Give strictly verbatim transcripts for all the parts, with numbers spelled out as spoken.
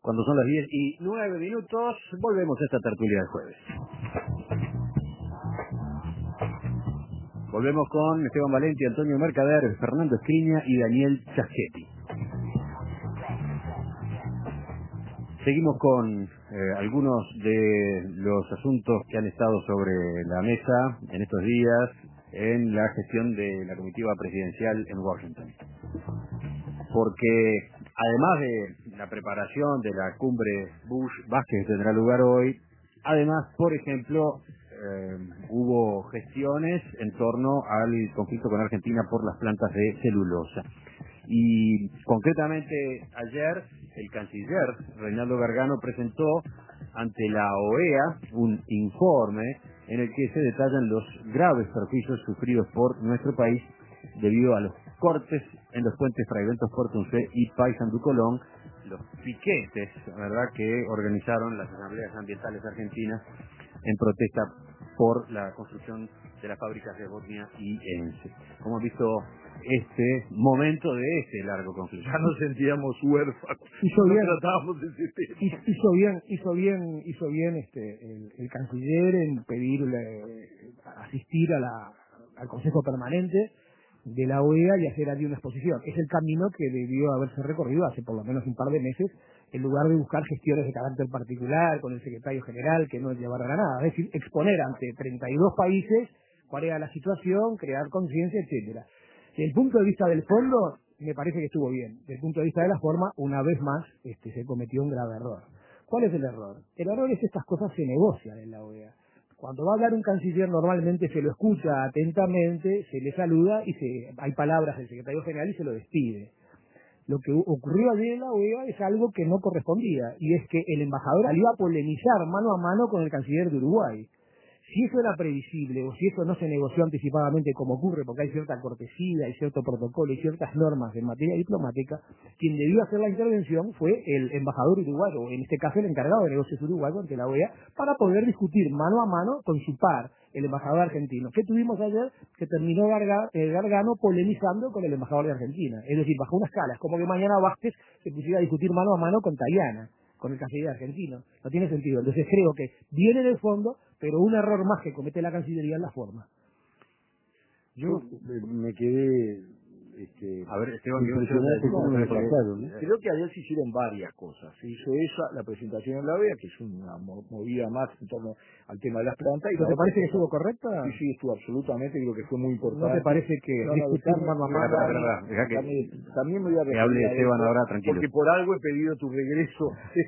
Cuando son las diez y nueve minutos, volvemos a esta tertulia del jueves. Volvemos con Esteban Valenti, Antonio Mercader, Fernando Escriña y Daniel Chaschetti. Seguimos con eh, algunos de los asuntos que han estado sobre la mesa en estos días en la gestión de la comitiva presidencial en Washington. Porque además de la preparación de la cumbre Bush-Vázquez que tendrá lugar hoy, además, por ejemplo, eh, hubo gestiones en torno al conflicto con Argentina por las plantas de celulosa. Y concretamente ayer el canciller Reinaldo Gargano presentó ante la O E A un informe en el que se detallan los graves perjuicios sufridos por nuestro país debido a los cortes en los puentes Fragmentos Portuncé y Paysandú Colón, los piquetes, ¿verdad?, que organizaron las asambleas ambientales argentinas en protesta por la construcción de las fábricas de Botnia y Ence. ¿Cómo han visto este momento de este largo conflicto? Ya nos sentíamos huérfanos, hizo bien, no tratábamos de ese tema. Hizo bien, hizo bien, hizo bien este el, el canciller en pedirle asistir a la, al Consejo Permanente de la O E A y hacer allí una exposición. Es el camino que debió haberse recorrido hace por lo menos un par de meses, en lugar de buscar gestiones de carácter particular con el secretario general que no llevaran a nada. Es decir, exponer ante treinta y dos países cuál era la situación, crear conciencia, etcétera. Desde el punto de vista del fondo, me parece que estuvo bien. Desde el punto de vista de la forma, una vez más, este, se cometió un grave error. ¿Cuál es el error? El error es que estas cosas se negocian en la O E A. Cuando va a hablar un canciller, normalmente se lo escucha atentamente, se le saluda y se, hay palabras del secretario general y se lo despide. Lo que ocurrió ayer en la O E A es algo que no correspondía, y es que el embajador salió a polemizar mano a mano con el canciller de Uruguay. Si eso era previsible o si eso no se negoció anticipadamente como ocurre, porque hay cierta cortesía, hay cierto protocolo y ciertas normas en materia diplomática, quien debió hacer la intervención fue el embajador uruguayo, en este caso el encargado de negocios uruguayo ante la O E A, para poder discutir mano a mano con su par, el embajador argentino. ¿Qué tuvimos ayer? Que terminó Garga, eh, Gargano polemizando con el embajador de Argentina, es decir, bajo una escala. Es como que mañana Vázquez se pusiera a discutir mano a mano con Tayana, con el canciller argentino. No tiene sentido. Entonces creo que viene en el fondo, pero un error más que comete la Cancillería en la forma. Yo me quedé este, a ver, Esteban, impresionante no, cómo no, me porque, pasaron, ¿eh? eh, Creo que ayer se hicieron varias cosas. Se hizo esa, la presentación en la O E A, que es una movida más en torno al tema de las plantas. Y ¿No te parece cosa, que estuvo correcta? Sí, sí, estuvo absolutamente, creo que fue muy importante. ¿No te parece que no, no, discutir dejame, mano a dejame, mano? dejame, dejame, también, también me voy a que hable referir a Esteban eso, ahora, tranquilo. porque por algo he pedido tu regreso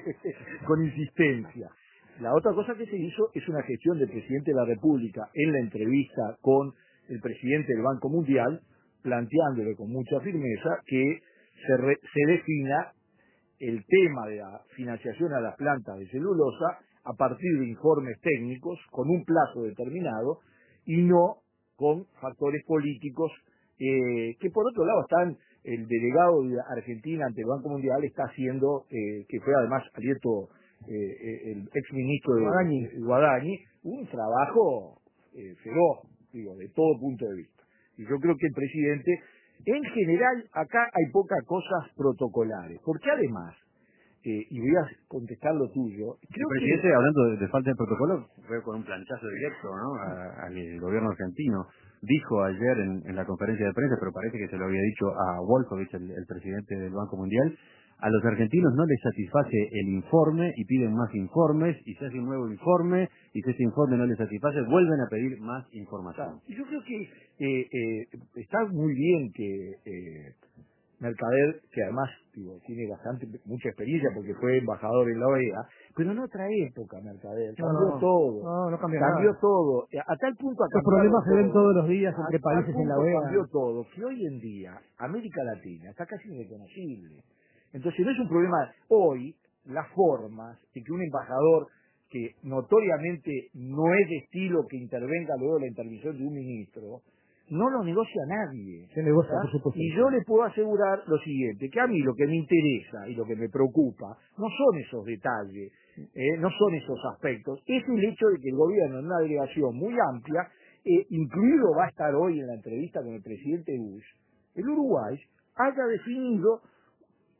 con insistencia. La otra cosa que se hizo es una gestión del presidente de la República en la entrevista con el presidente del Banco Mundial, planteándole con mucha firmeza que se, re, se defina el tema de la financiación a las plantas de celulosa a partir de informes técnicos con un plazo determinado y no con factores políticos eh, que por otro lado están, el delegado de Argentina ante el Banco Mundial está haciendo, eh, que fue además abierto eh, el exministro de Guadañi. de Guadañi, un trabajo eh, feroz, digo, de todo punto de vista. Y yo creo que el presidente, en general, acá hay pocas cosas protocolares, porque además, eh, y voy a contestar lo tuyo, creo el presidente, que, hablando de, de falta de protocolo, fue con un planchazo directo, ¿no?, a, al gobierno argentino. Dijo ayer en, en la conferencia de prensa, pero parece que se lo había dicho a Wolfowitz, el, el presidente del Banco Mundial, a los argentinos no les satisface el informe y piden más informes, y se hace un nuevo informe, y si ese informe no les satisface, vuelven a pedir más información. y yo creo que eh, eh, está muy bien que eh, Mercader, que además digo, tiene bastante mucha experiencia porque fue embajador en la O E A, pero en otra época Mercader, cambió No, no, todo, no, no cambió cambió nada. todo, a tal punto ha Los cambiado problemas se ven todo, todos los días entre a tal países en la punto O E A. cambió todo, que hoy en día América Latina está casi irreconocible. Entonces no es un problema hoy, las formas de que un embajador que notoriamente no es de estilo que intervenga luego la intervención de un ministro, no lo negocia nadie. Se negocia, ¿verdad? por supuesto. Y yo le puedo asegurar lo siguiente, que a mí lo que me interesa y lo que me preocupa no son esos detalles, eh, no son esos aspectos, es el hecho de que el gobierno en una delegación muy amplia, eh, incluido va a estar hoy en la entrevista con el presidente Bush, el Uruguay haya definido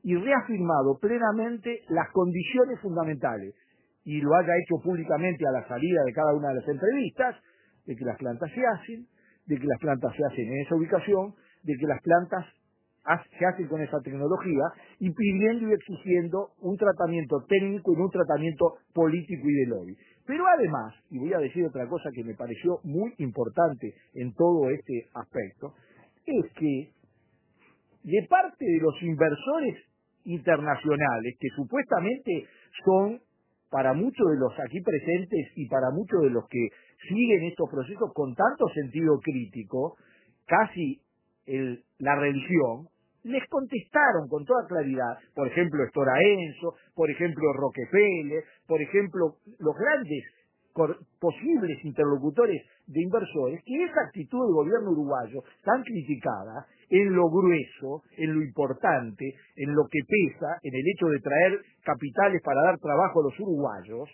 y reafirmado plenamente las condiciones fundamentales, y lo haya hecho públicamente a la salida de cada una de las entrevistas, de que las plantas se hacen, de que las plantas se hacen en esa ubicación, de que las plantas se hacen con esa tecnología, y pidiendo y exigiendo un tratamiento técnico y no un tratamiento político y de lobby. Pero además, y voy a decir otra cosa que me pareció muy importante en todo este aspecto, es que de parte de los inversores internacionales, que supuestamente son para muchos de los aquí presentes y para muchos de los que siguen estos procesos con tanto sentido crítico, casi el, la religión, les contestaron con toda claridad, por ejemplo Stora Enso, por ejemplo Rockefeller, por ejemplo los grandes posibles interlocutores de inversores, que esa actitud del gobierno uruguayo tan criticada en lo grueso, en lo importante, en lo que pesa, en el hecho de traer capitales para dar trabajo a los uruguayos,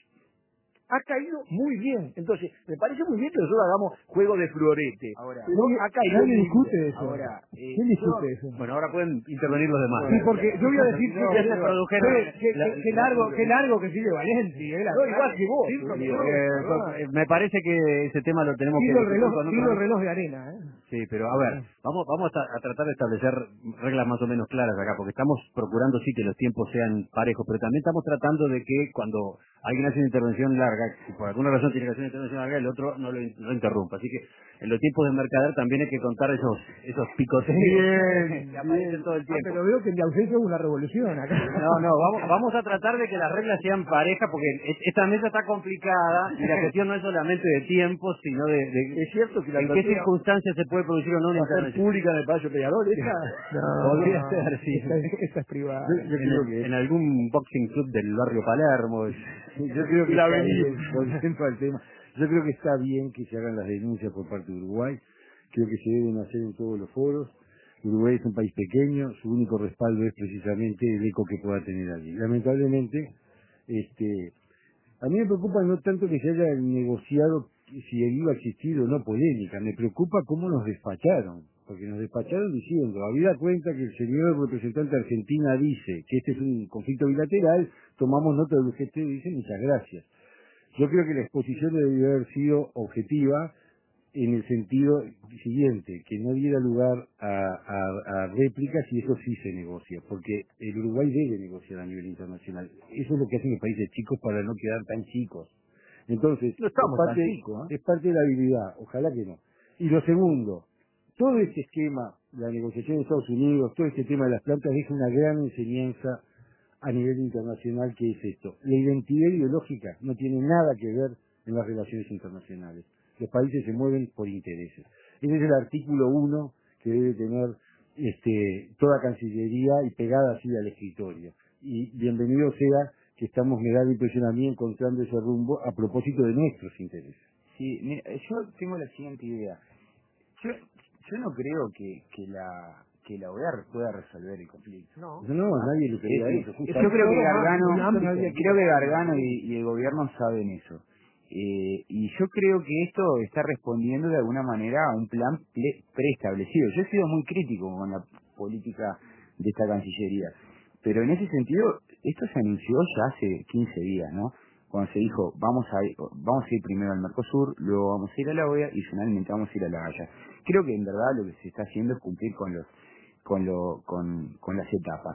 ha caído muy bien. Entonces, me parece muy bien que nosotros hagamos juego de florete. Ahora, pero ha caído nadie discute eso. Ahora, eh, ¿quién discute yo, eso? Bueno, ahora pueden intervenir los demás. Sí, porque yo voy a decir no, que, que se produjeron... que, que, que largo, que largo que sigue Valenti. Eh, no, igual que vos. Sí, sí, yo, eh, eh, me parece que ese tema lo tenemos tiro que... El reloj, con tiro el reloj de arena. ¿eh? Sí, pero a ver, vamos vamos a, a tratar de establecer reglas más o menos claras acá, porque estamos procurando sí que los tiempos sean parejos, pero también estamos tratando de que cuando alguien hace una intervención larga, si por alguna razón tiene que hacer una intervención larga, el otro no lo, no lo interrumpa. Así que en los tiempos de mercader también hay que contar esos esos picoteos bien, que aparecen bien. todo el tiempo. Ah, pero veo que en mi ausencia hubo una revolución acá. No, no, vamos, vamos a tratar de que las reglas sean parejas, porque esta mesa está complicada y la cuestión no es solamente de tiempo, sino de, de es cierto que la en qué circunstancias se puede producir o no una intervención pública en el Palacio Peñarol, esa no, podría no, ser, sí. Esta, esta es privada. Yo, yo creo que en algún boxing club del barrio Palermo. Yo creo que está bien, volviendo al tema, yo creo que está bien que se hagan las denuncias por parte de Uruguay, creo que se deben hacer en todos los foros. Uruguay es un país pequeño, su único respaldo es precisamente el eco que pueda tener allí. Lamentablemente, este, a mí me preocupa no tanto que se haya negociado si iba a existir o no polémica, me preocupa cómo nos despacharon, porque nos despacharon diciendo, habida cuenta que el señor representante de Argentina dice que este es un conflicto bilateral, tomamos nota de lo que usted dice, muchas gracias. Yo creo que la exposición debe haber sido objetiva en el sentido siguiente, que no diera lugar a, a, a réplicas, y eso sí se negocia, porque el Uruguay debe negociar a nivel internacional. Eso es lo que hacen los países chicos para no quedar tan chicos. Entonces, no estamos es, parte, tan chicos, ¿eh? es parte de la habilidad, ojalá que no. Y lo segundo, todo este esquema, la negociación de Estados Unidos, todo este tema de las plantas, deja una gran enseñanza a nivel internacional, que es esto. La identidad ideológica no tiene nada que ver en las relaciones internacionales. Los países se mueven por intereses. Ese es el artículo uno que debe tener este, toda Cancillería y pegada así al escritorio. Y bienvenido sea que estamos, me da la impresión a mí, encontrando ese rumbo a propósito de nuestros intereses. Sí, mira, yo tengo la siguiente idea. Yo, yo no creo que, que la que la O E A pueda resolver el conflicto. No, no nadie le quería eh, eso. Yo creo que Gargano, nadie creo que Gargano y, y el gobierno saben eso. Eh, y yo creo que esto está respondiendo de alguna manera a un plan pre- preestablecido. Yo he sido muy crítico con la política de esta Cancillería, pero en ese sentido, esto se anunció ya hace quince días, ¿no? Cuando se dijo, vamos a ir, vamos a ir primero al Mercosur, luego vamos a ir a la O E A y finalmente vamos a ir a la Haya. Creo que en verdad lo que se está haciendo es cumplir con los con lo con, con las etapas.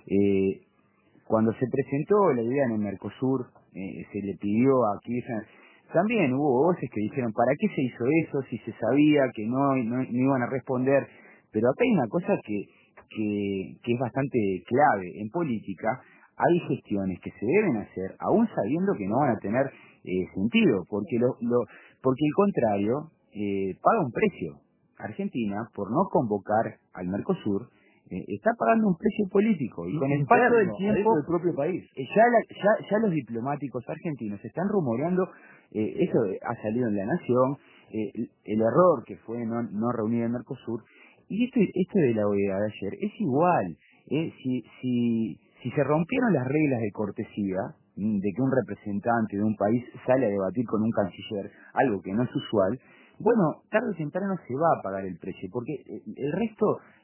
Eh, cuando se presentó la idea en el Mercosur, eh, se le pidió a Kirchner, también hubo voces que dijeron, ¿para qué se hizo eso si se sabía que no, no, no iban a responder? Pero acá hay una cosa que, que, que es bastante clave. En política hay gestiones que se deben hacer, aún sabiendo que no van a tener eh, sentido, porque lo, lo porque el contrario eh, paga un precio. Argentina, por no convocar al Mercosur, eh, está pagando un precio político, y con el paso del tiempo del propio país. eh, ya, la, ya, ya los diplomáticos argentinos están rumoreando, eh, eso ha salido en La Nación, eh, el, el error que fue no, no reunir el Mercosur, y esto, esto de la O E A de ayer es igual. Eh, si, si, si se rompieron las reglas de cortesía, mm, de que un representante de un país sale a debatir con un canciller, algo que no es usual, bueno, tarde o temprano se va a pagar el precio, porque el resto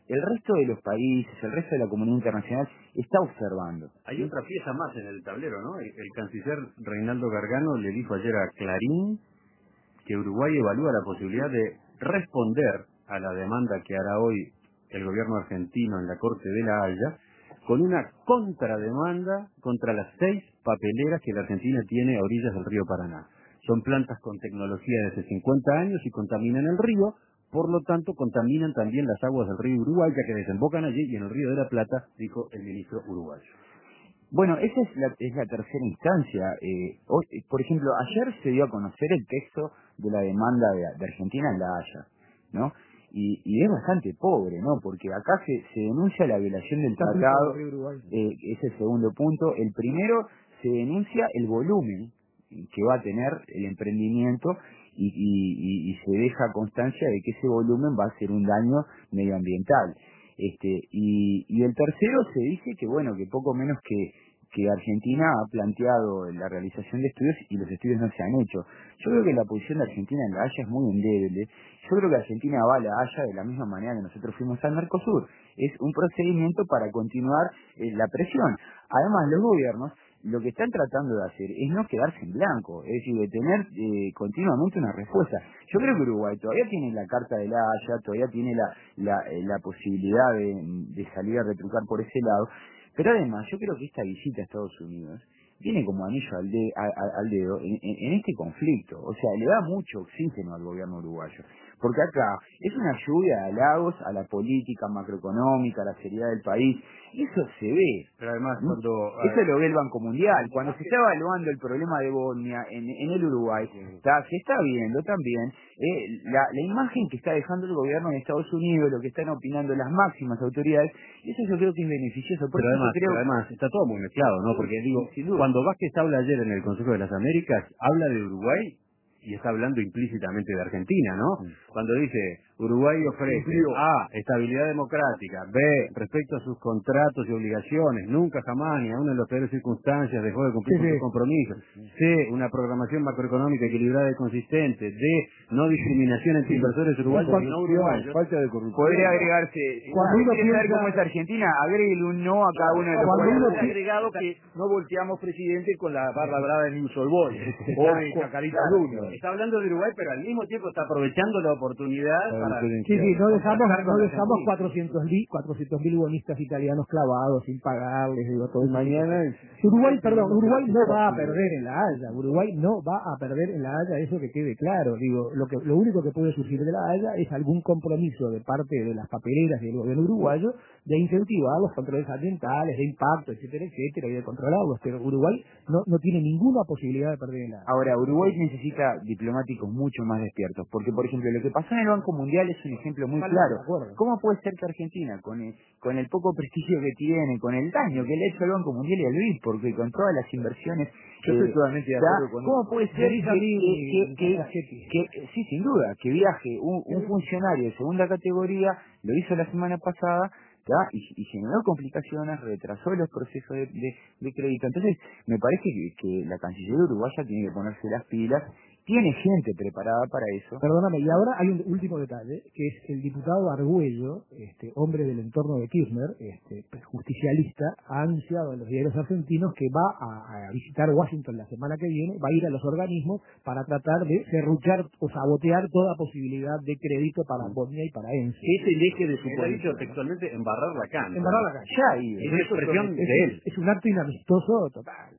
el resto de los países, el resto de la comunidad internacional está observando. Hay otra pieza más en el tablero, ¿no? El, el canciller Reinaldo Gargano le dijo ayer a Clarín que Uruguay evalúa la posibilidad de responder a la demanda que hará hoy el gobierno argentino en la Corte de La Haya con una contrademanda contra las seis papeleras que la Argentina tiene a orillas del río Paraná. Son plantas con tecnología de hace cincuenta años y contaminan el río, por lo tanto contaminan también las aguas del río Uruguay, ya que desembocan allí y en el río de la Plata, dijo el ministro uruguayo. Bueno, esa es la, es la tercera instancia. Eh, hoy, por ejemplo, ayer se dio a conocer el texto de la demanda de, de Argentina en La Haya, ¿no? Y, y es bastante pobre, ¿no? Porque acá se, se denuncia la violación del tratado, eh, es el segundo punto. El primero, se denuncia el volumen que va a tener el emprendimiento y, y, y, y se deja constancia de que ese volumen va a ser un daño medioambiental. Este, y, y el tercero se dice que, bueno, que poco menos que, que Argentina ha planteado la realización de estudios y los estudios no se han hecho. Yo creo que la posición de Argentina en La Haya es muy endeble. Yo creo que Argentina va a La Haya de la misma manera que nosotros fuimos al Mercosur. Es un procedimiento para continuar eh, la presión. Además, los gobiernos lo que están tratando de hacer es no quedarse en blanco, es decir, de tener eh, continuamente una respuesta. Yo creo que Uruguay todavía tiene la carta de La Haya, todavía tiene la, la, eh, la posibilidad de, de salir a retrucar por ese lado, pero además yo creo que esta visita a Estados Unidos viene como anillo al, de, a, a, al dedo en, en, en este conflicto, o sea, le da mucho oxígeno al gobierno uruguayo, porque acá es una lluvia de halagos a la política macroeconómica, a la seriedad del país, y eso se ve. Pero además, ¿no? cuando... Eso lo ve el Banco Mundial. Cuando se está evaluando el problema de Bosnia en, en el Uruguay, está, se está viendo también eh, la, la imagen que está dejando el gobierno de Estados Unidos, lo que están opinando las máximas autoridades, y eso yo creo que es beneficioso. Por Pero eso además, creo... pero además, está todo muy mezclado, ¿no? Porque digo, cuando Vázquez habla ayer en el Consejo de las Américas, habla de Uruguay y está hablando implícitamente de Argentina, ¿no? Cuando dice, Uruguay ofrece A, estabilidad democrática, B, respecto a sus contratos y obligaciones, nunca jamás ni aún en las peores circunstancias dejó de cumplir Sí, con sí. sus compromisos, C, una programación macroeconómica equilibrada y consistente, D, no discriminación entre inversores uruguayos y no uruguayos. Falta de corrupción. Podría agregarse, si Cuando usted uno quiere saber piensa- cómo es Argentina, agréguele un no a cada uno de los Cuando cuales- uno Hemos pi- agregado que no volteamos presidente con la barra brava de News All Boys o de Chacarita Claro, Junior. está hablando de Uruguay, pero al mismo tiempo está aprovechando la oportunidad Para para... diferenciar. Sí, sí, no dejamos, contrastar con no la dejamos Argentina. cuatrocientos mil bonistas italianos clavados sin pagarles, digo, todo Y eso. mañana es- Uruguay, perdón, Uruguay no va a perder en La Haya, Uruguay no va a perder en La Haya, eso que quede claro, digo, lo que lo único que puede surgir de La Haya es algún compromiso de parte de las papeleras y del gobierno uruguayo de incentivar los controles ambientales, de impacto, etcétera, etcétera, y de controlarlos, pero Uruguay no, no tiene ninguna posibilidad de perder en La Haya. Ahora, Uruguay necesita diplomáticos mucho más despiertos, porque, por ejemplo, lo que pasó en el Banco Mundial es un ejemplo muy Totalmente claro. de acuerdo. ¿Cómo puede ser que Argentina, con el, con el poco prestigio que tiene, con el daño que le ha hecho al Banco Mundial y al B I D, porque con todas las inversiones... Yo estoy totalmente de ¿está? acuerdo con ¿Cómo puede ser Dice que, a mí, que, que, Sacchetti. que- que- sí, sin duda, que viaje un, un funcionario de segunda categoría, lo hizo la semana pasada, ¿tá? Y, y generó complicaciones, retrasó los procesos de, de, de crédito. Entonces, me parece que, que la Cancillería uruguaya tiene que ponerse las pilas, tiene gente preparada para eso. Perdóname, y ahora hay un último detalle, que es el diputado Argüello, este hombre del entorno de Kirchner, este justicialista, ha anunciado en los diarios argentinos que va a, a visitar Washington la semana que viene, va a ir a los organismos para tratar de serruchar o sabotear toda posibilidad de crédito para Bosnia y para ENSE. Es el eje de su Él ha dicho política. textualmente embarrar la cancha. Embarrar la cancha. Ya ha ido. Es una expresión Es, de él. es un acto inamistoso total.